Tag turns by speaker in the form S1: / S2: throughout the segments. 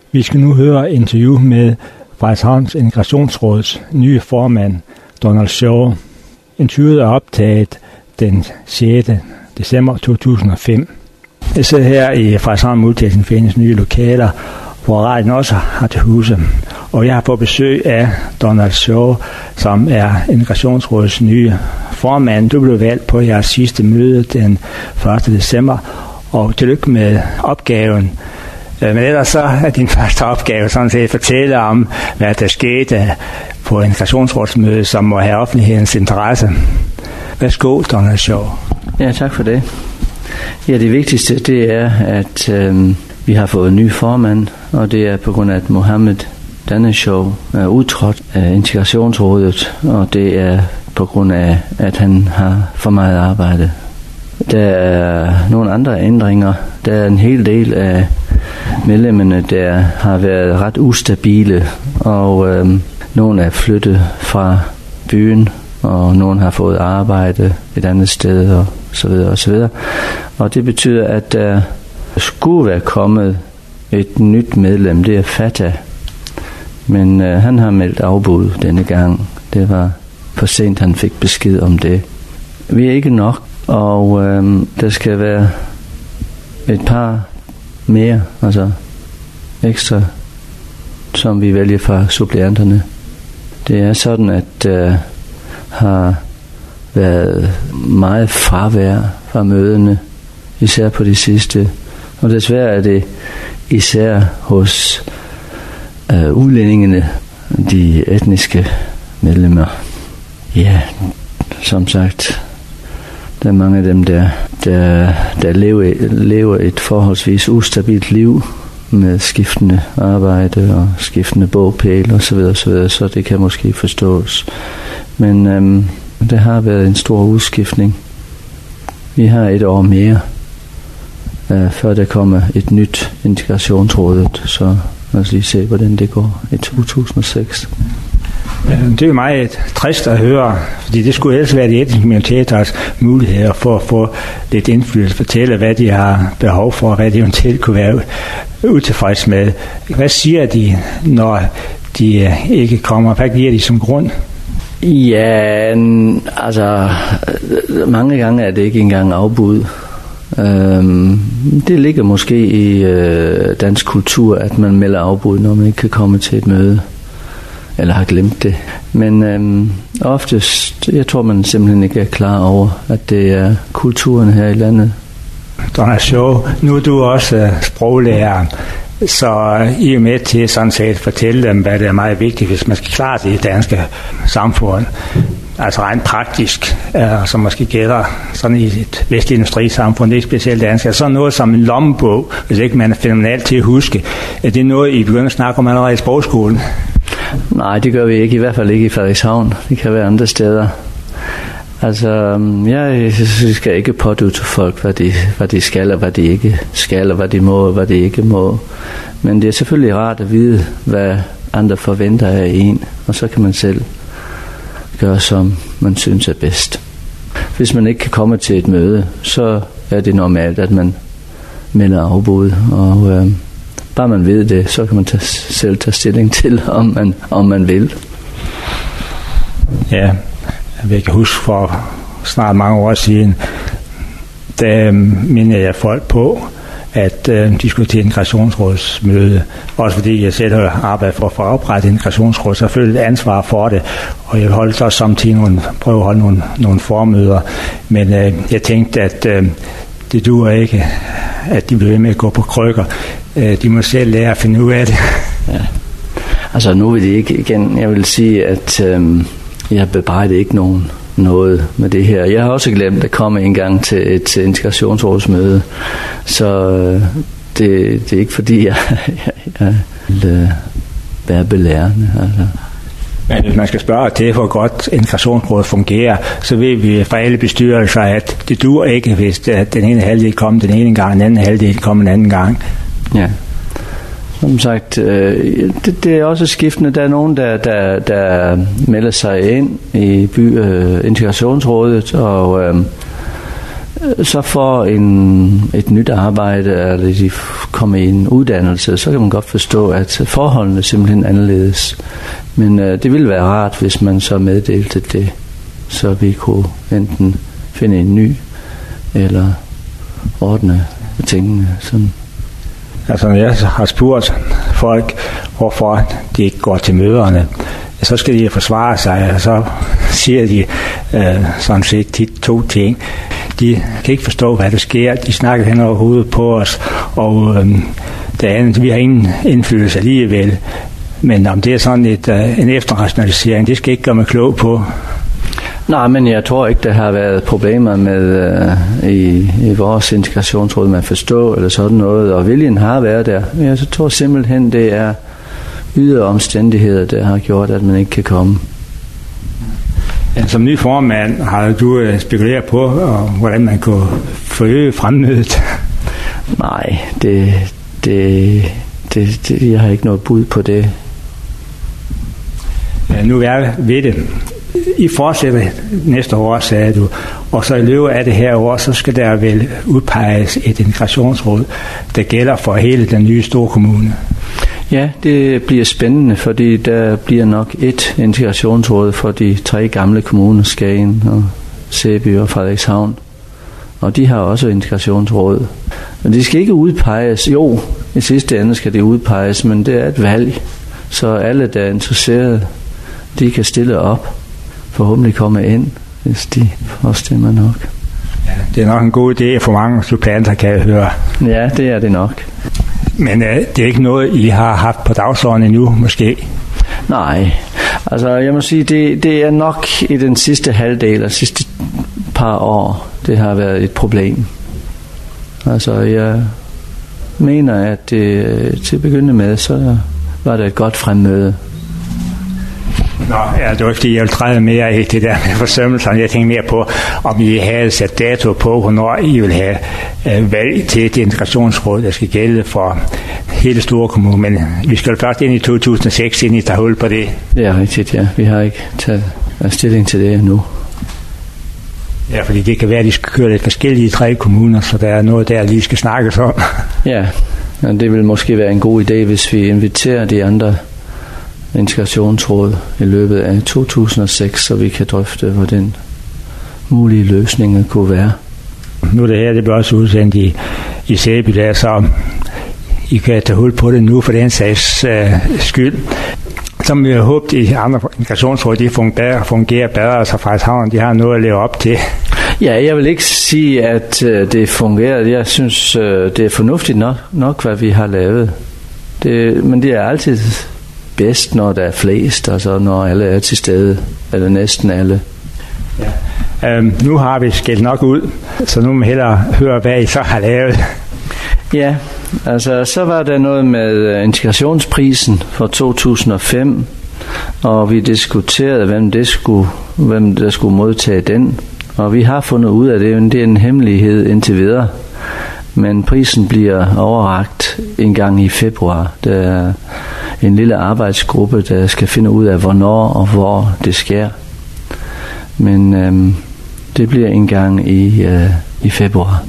S1: Vi skal nu høre interview med Frederikshavns Integrationsråds nye formand, Donald Shaw. Interviewet er optaget den 6. december 2005. Jeg sidder her i Frederikshavn Multietnisk nye lokaler, hvor radioen også har til huse. Og jeg har fået besøg af Donald Shaw, som er Integrationsrådets nye formand. Du blev valgt på jeres sidste møde den 1. december, og tillykke med opgaven. Men ellers så er din første opgave sådan set at fortælle om, hvad der skete på Integrationsrådsmødet, som må have offentlighedens interesse. Værsgo, Donald Shaw.
S2: Ja, tak for det. Ja, det vigtigste det er, at vi har fået en ny formand, og det er på grund af, at Mohammed Daneshow er udtrådt af Integrationsrådet, og det er på grund af, at han har for meget arbejde. Der er nogle andre ændringer. Der er en hel del af medlemmerne, der har været ret ustabile, og nogle er flyttet fra byen, og nogle har fået arbejde et andet sted, og så videre og så videre. Og det betyder, at der skulle være kommet et nyt medlem, det er Fatah. Men han har meldt afbud denne gang. Det var for sent, han fik besked om det. Vi er ikke nok, og der skal være et par mere, altså ekstra, som vi vælger fra suppleanterne. Det er sådan, at har været meget fravær fra møderne, især på de sidste. Og desværre er det især hos udlændingene, de etniske medlemmer. Ja, som sagt, der er mange af dem, der lever et forholdsvis ustabilt liv med skiftende arbejde og skiftende bogpæl og så videre, så det kan måske forstås. Men der har været en stor udskiftning. Vi har et år mere, før der kommer et nyt Integrationsrådet, så lad os lige se, hvordan det går i 2006.
S1: Det er jo meget trist at høre, fordi det skulle ellers være de etniske minoriteters muligheder for at få lidt indflydelse, fortælle, hvad de har behov for, hvad de eventuelt kunne være utilfreds med. Hvad siger de, når de ikke kommer? Hvad giver de som grund?
S2: Ja, altså mange gange er det ikke engang afbud. Det ligger måske i dansk kultur, at man melder afbud, når man ikke kan komme til et møde, eller har glemt det. Men oftest, jeg tror man simpelthen ikke er klar over, at det er kulturen her i landet.
S1: Donald Shaw, nu er du også sproglærer, så I er med til sådan set at fortælle dem, hvad det er meget vigtigt, hvis man skal klare det i det danske samfund. Altså rent praktisk, som måske gælder sådan i et vestligt industrisamfund, det er ikke specielt dansk. Altså sådan noget som en lommebog, hvis ikke man er fænomenalt til at huske. Er det noget, I begynder at snakke om allerede i sprogskolen?
S2: Nej, det gør vi ikke, i hvert fald ikke i Frederikshavn. Det kan være andre steder. Altså, jeg skal ikke pådyde til folk, hvad de skal, og hvad de ikke skal, og hvad de må, og hvad de ikke må. Men det er selvfølgelig rart at vide, hvad andre forventer af en, og så kan man selv gøre, som man synes er bedst. Hvis man ikke kan komme til et møde, så er det normalt, at man melder afbud, og bare man ved det, så kan man selv tage stilling til, om man vil.
S1: Ja, jeg kan huske for snart mange år siden, der mindede jeg folk på, at de skulle til Integrationsrådsmøde. Også fordi jeg selv har arbejdet for at få oprettet Integrationsråd, så jeg følte et ansvar for det. Og jeg holdt også samtidig prøve at holde nogle formøder. Men jeg tænkte, at det duer ikke, at de bliver ved med at gå på krykker. De må selv lære at finde ud af det.
S2: Ja. Altså nu vil det ikke igen. Jeg vil sige, at jeg bebrejder ikke noget med det her. Jeg har også glemt at komme en gang til et integrationsrådsmøde, så det er ikke fordi jeg vil være belærende. Altså.
S1: Men hvis man skal spørge til, hvor godt integrationsrådet fungerer, så ved vi fra alle bestyrelser, at det duer ikke, hvis den ene halvdel kommer den ene gang, den anden halvdel kommer den anden gang.
S2: Ja. Som sagt, det er også skiftende. Der er nogen, der melder sig ind i integrationsrådet, og så får et nyt arbejde, eller de komme i en uddannelse, så kan man godt forstå, at forholdene er simpelthen anderledes. Men det ville være rart, hvis man så meddelte det, så vi kunne enten finde en ny, eller ordne tingene sådan.
S1: Altså når jeg har spurgt folk, hvorfor de ikke går til møderne, så skal de forsvare sig, og så siger de sådan set tit 2 ting. De kan ikke forstå, hvad der sker. De snakker hen over hovedet på os, og det andet, vi har ingen indflydelse alligevel. Men om det er sådan en efterrationalisering, det skal ikke gøre mig klog på.
S2: Nej, men jeg tror ikke, der har været problemer med i vores integrationsråd med at forstå eller sådan noget, og viljen har været der. Jeg tror simpelthen, det er ydre omstændigheder, der har gjort, at man ikke kan komme.
S1: Ja, som ny formand har du spekuleret på, hvordan man kunne forøge fremmødet?
S2: Nej, jeg har ikke noget bud på det.
S1: Ja, nu er jeg ved det. I fortsætter næste år, sagde du, og så i løbet af det her år, så skal der vel udpeges et integrationsråd, der gælder for hele den nye store kommune.
S2: Ja, det bliver spændende, fordi der bliver nok et integrationsråd for de 3 gamle kommuner, Skagen og Sæby og Frederikshavn. Og de har også integrationsråd. Men de skal ikke udpeges. Jo, i sidste ende skal det udpeges, men det er et valg. Så alle, der er interesserede, de kan stille op. Forhåbentlig komme ind, hvis de forstemmer nok.
S1: Ja, det er nok en god idé for mange suppleanter, kan jeg høre.
S2: Ja, det er det nok.
S1: Men det er ikke noget, I har haft på dagsordenen endnu, måske?
S2: Nej, altså jeg må sige, det er nok i den sidste halvdel af sidste par år, det har været et problem. Altså jeg mener, at det, til at begynde med, så var det et godt fremmøde.
S1: Nå, ja, det var fordi, jeg ville træde mere i det der med forsømmelserne. Jeg tænkte mere på, om I havde sat dato på, hvornår I vil have valg til et integrationsråd, der skal gælde for hele store kommune. Men vi skal først ind i 2006, inden I tager hul på det.
S2: Det er rigtigt, ja. Vi har ikke taget stilling til det endnu.
S1: Ja, fordi det kan være, at de skal køre lidt forskellige i 3 kommuner, så der er noget der, lige skal snakkes om.
S2: Ja, men det vil måske være en god idé, hvis vi inviterer de andre integrationsråd i løbet af 2006, så vi kan drøfte, hvordan mulige løsninger kunne være.
S1: Nu det her, det bliver også udsendt i Sæby der, så I kan tage hul på det nu for den sags skyld. Som vi har håbet, i andre integrationsråd, de fungerer bedre, så Frederikshavn, de har noget at leve op til.
S2: Ja, jeg vil ikke sige, at det fungerer. Jeg synes, det er fornuftigt nok, hvad vi har lavet. Men det er altid bedst, når der er flest, altså når alle er til stede, eller næsten alle.
S1: Ja. Nu har vi skældt nok ud, så nu må vi hellere høre, hvad I så har lavet.
S2: Ja, altså så var der noget med integrationsprisen for 2005, og vi diskuterede, hvem der skulle modtage den, og vi har fundet ud af det, det er en hemmelighed indtil videre, men prisen bliver overrakt en gang i februar. Der er en lille arbejdsgruppe, der skal finde ud af, hvornår og hvor det sker. Men det bliver en gang i februar.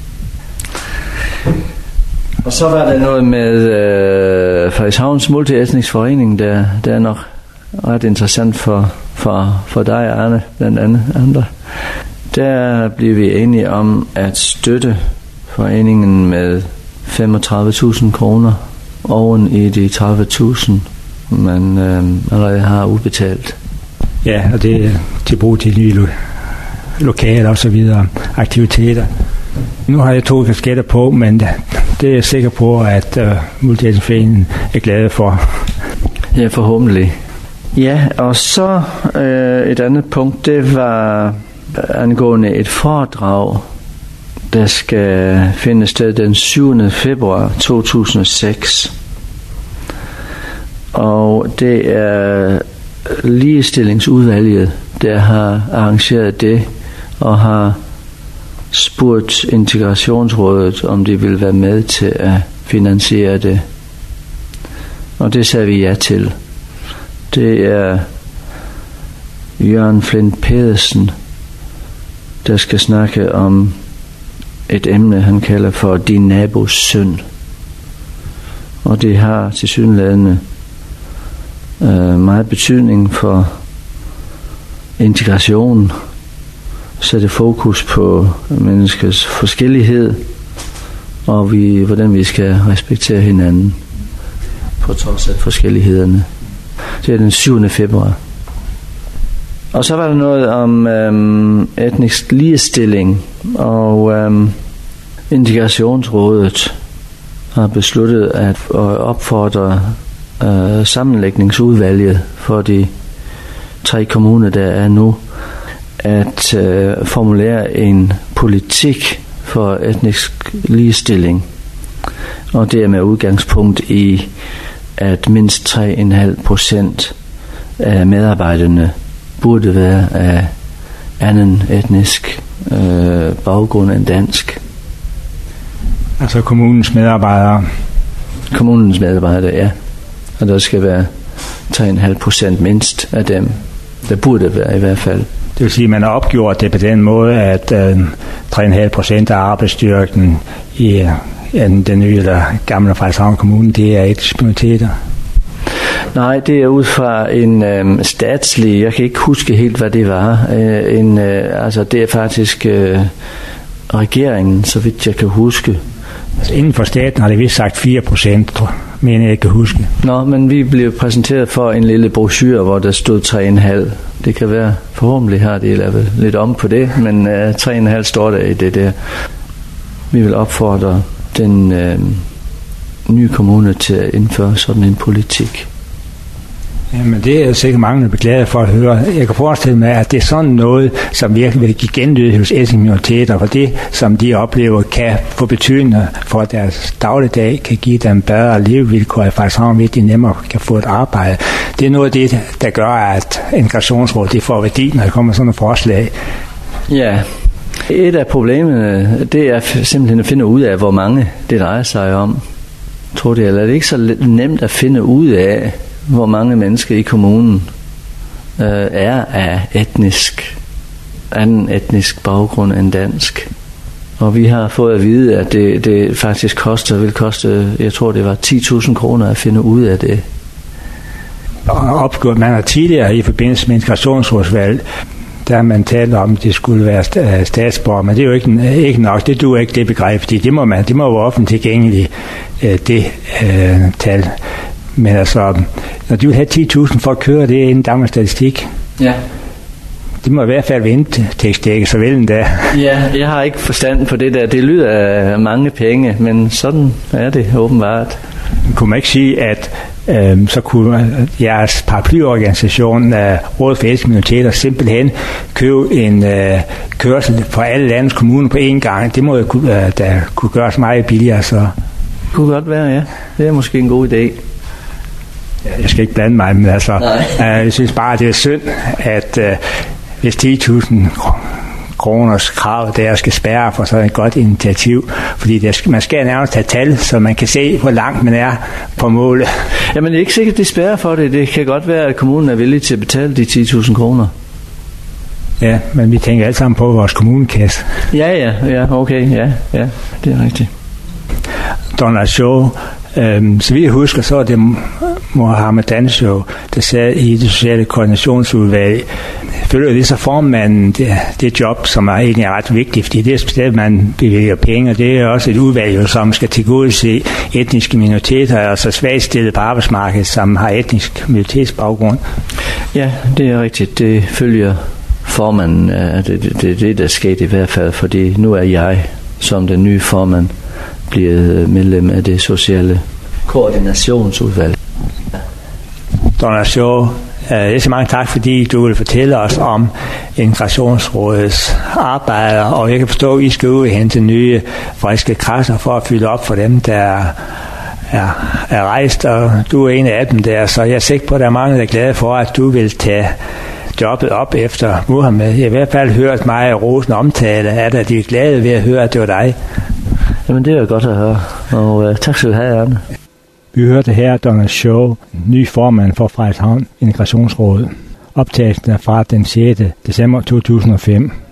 S2: Og så var der noget med Frederikshavns Multietnisk Forening, der er nok ret interessant for dig, Arne, blandt andet andre. Der bliver vi enige om at støtte foreningen med 35.000 kroner oven i de 30.000, man allerede har udbetalt.
S1: Ja, og det er til brug til nye lokaler og så videre, aktiviteter. Nu har jeg 2 kasketter på, men det er jeg sikker på, at Multietnisk Foreningen er glade for.
S2: Ja, forhåbentlig. Ja, og så et andet punkt, det var angående et foredrag, der skal finde sted den 7. februar 2006. Og det er ligestillingsudvalget, der har arrangeret det, og har spurgt integrationsrådet, om de vil være med til at finansiere det. Og det sagde vi ja til. Det er Jørgen Flint Pedersen, der skal snakke om et emne, han kalder for Din nabos søn. og det har tilsyneladende meget betydning for integration, sætte fokus på menneskets forskellighed, og hvordan vi skal respektere hinanden på trods af forskellighederne. Det er den 7. februar. Og så var der noget om etnisk ligestilling, og Integrationsrådet har besluttet at opfordre sammenlægningsudvalget for de 3 kommuner, der er nu, at formulere en politik for etnisk ligestilling. Og det er med udgangspunkt i, at mindst 3,5% af medarbejderne burde være af anden etnisk baggrund end dansk.
S1: Altså kommunens medarbejdere?
S2: Kommunens medarbejdere, ja. Og der skal være 3,5% mindst af dem. Der burde være i hvert fald.
S1: Det vil sige, at man har opgjort det på den måde, at 3,5% af arbejdsstyrken i den nye eller gamle Frederikshavn Kommune, det er etniske minoriteter.
S2: Nej, det er ud fra en statslig, jeg kan ikke huske helt, hvad det var. Altså det er faktisk regeringen, så vidt jeg kan huske.
S1: Altså inden for staten har det vist sagt 4%, men jeg kan huske.
S2: Nå, men vi blev præsenteret for en lille brochure, hvor der stod 3,5. Det kan være, forhåbentlig har det lavet lidt om på det, men 3,5 står der i det der. Vi vil opfordre den nye kommune til at indføre sådan en politik.
S1: Jamen det er sikkert mange, der bliver glade for at høre. Jeg kan forestille mig, at det er sådan noget, som virkelig vil give genlyd hos etniske minoriteter, for det, som de oplever, kan få betydning for deres dagligdag, kan give dem bedre levevilkår, i Frederikshavn, ved de nemmere kan få et arbejde. Det er noget af det, der gør, at Integrationsrådet det får værdi, når der kommer sådan et forslag.
S2: Ja, et af problemerne, det er simpelthen at finde ud af, hvor mange det drejer sig om. Tror det, eller er det ikke så nemt at finde ud af, hvor mange mennesker i kommunen er af anden etnisk baggrund end dansk. Og vi har fået at vide, at det faktisk vil koste, jeg tror det var 10.000 kroner at finde ud af det.
S1: Man har tidligere i forbindelse med integrationsrådsvalg, der man talte om, at det skulle være statsborger, men det er jo ikke nok. Det duer ikke det begreb, fordi det må være offentligt tilgængeligt, det tal. Men altså, når de vil have 10.000 for at køre det inden Danmarks Statistik,
S2: ja.
S1: De må i hvert fald vente tekstdække så vel endda.
S2: Ja, jeg har ikke forstand på det der. Det lyder af mange penge, men sådan er det åbenbart.
S1: Kunne man ikke sige, at så kunne jeres paraplyorganisation Rådet for Etniske Minoriteter simpelthen købe en kørsel for alle landets kommuner på én gang? Det må jo da kunne gøres meget billigere. Så.
S2: Det kunne godt være, ja. Det er måske en god idé.
S1: Jeg skal ikke blande mig, men altså, jeg synes bare, det er synd, at hvis 10.000 kroners krav, der skal spærre for sådan et godt initiativ, fordi man skal nærmest have tal, så man kan se, hvor langt man er på målet.
S2: Jamen, det er ikke sikkert, det spærrer for det. Det kan godt være, at kommunen er villig til at betale de 10.000 kroner.
S1: Ja, men vi tænker alle sammen på vores kommunekasse.
S2: Ja, okay, ja, det er rigtigt.
S1: Donald Shaw, så vidt jeg husker, så er det Mohammed Daneshow, der sad i det sociale koordinationsudvalg. Følger det så formanden det job, som er egentlig ret vigtigt, fordi det er specielt, man bevilger penge, og det er også et udvalg, som skal tilgodese etniske minoriteter, altså svagt stillet på arbejdsmarkedet, som har etnisk minoritetsbaggrund. Ja,
S2: det er rigtigt. Det følger formanden. Det der skete i hvert fald, fordi nu er jeg, som den nye formand, blevet medlem af det sociale koordinationsudvalg.
S1: Donald Shaw, jeg siger mange tak, fordi du vil fortælle os om Integrationsrådets arbejder, og jeg kan forstå, at I skal ud og hente nye friske kræfter for at fylde op for dem, der er rejst, og du er en af dem der, så jeg er sikker på, at der er mange, der er glade for, at du vil tage jobbet op efter Mohammed. Jeg har i hvert fald hørt mig rosen omtale af det, at de er glade ved at høre, at det var dig.
S2: Jamen, det er godt at høre, og tak skal du have, Arne.
S1: Vi hørte her Donald Shaw, ny formand for Frederikshavn Integrationsrådet. Optagelsen er fra den 6. december 2005.